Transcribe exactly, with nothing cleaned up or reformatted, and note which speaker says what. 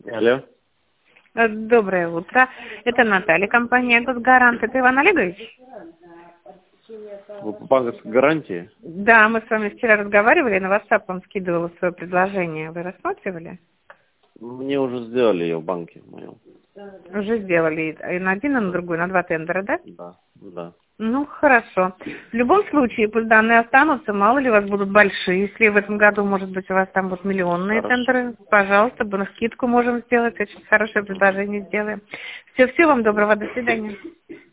Speaker 1: Алло.
Speaker 2: Э, Доброе утро. Это Наталья, компания «Госгарант». Это Иван Олегович?
Speaker 1: Вы по банковской гарантии?
Speaker 2: Да, мы с вами вчера разговаривали, на WhatsApp вам скидывала свое предложение. Вы рассматривали?
Speaker 1: Мне уже сделали ее в банке моем.
Speaker 2: Уже сделали. И на один, и на другой, на два тендера, да?
Speaker 1: Да, да.
Speaker 2: Ну, хорошо. В любом случае, пусть данные останутся, мало ли у вас будут большие. Если в этом году, может быть, у вас там будут миллионные
Speaker 1: Хорошо.
Speaker 2: тендеры, пожалуйста, мы скидку можем сделать, очень хорошее предложение сделаем. Все, всего вам доброго, до свидания.